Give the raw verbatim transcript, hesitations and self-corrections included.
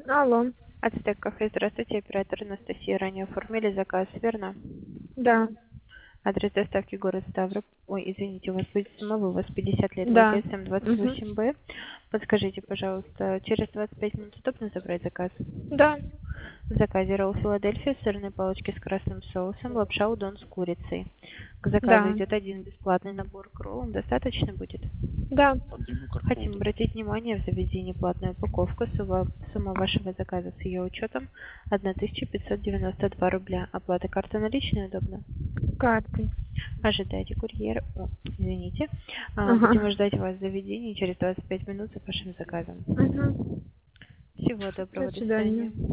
Алло. Ацтек кафе, здравствуйте, оператор Анастасия. Ранее оформили заказ, верно? Да. Адрес доставки город Ставрополь. Ой, извините, у вас будет самовывоз пятьдесят лет Да. ВГСМ двадцать Угу. восемь Б. Подскажите, пожалуйста, через двадцать пять минут удобно забрать заказ? Да. В заказе ролл Филадельфия, сырные палочки с красным соусом, лапша удон с курицей. К заказу Да. идет один бесплатный набор к роллам. Достаточно будет? Да. Хотим обратить внимание, в заведении платная упаковка. Сумма, сумма вашего заказа с ее учетом тысяча пятьсот девяносто два рубля. Оплата карты наличная удобно? Картой. Ожидайте курьера. О, извините. А, будем Ага. ждать вас в заведении через двадцать пять минут с вашим заказом. Угу. Всего До доброго, до свидания. свидания.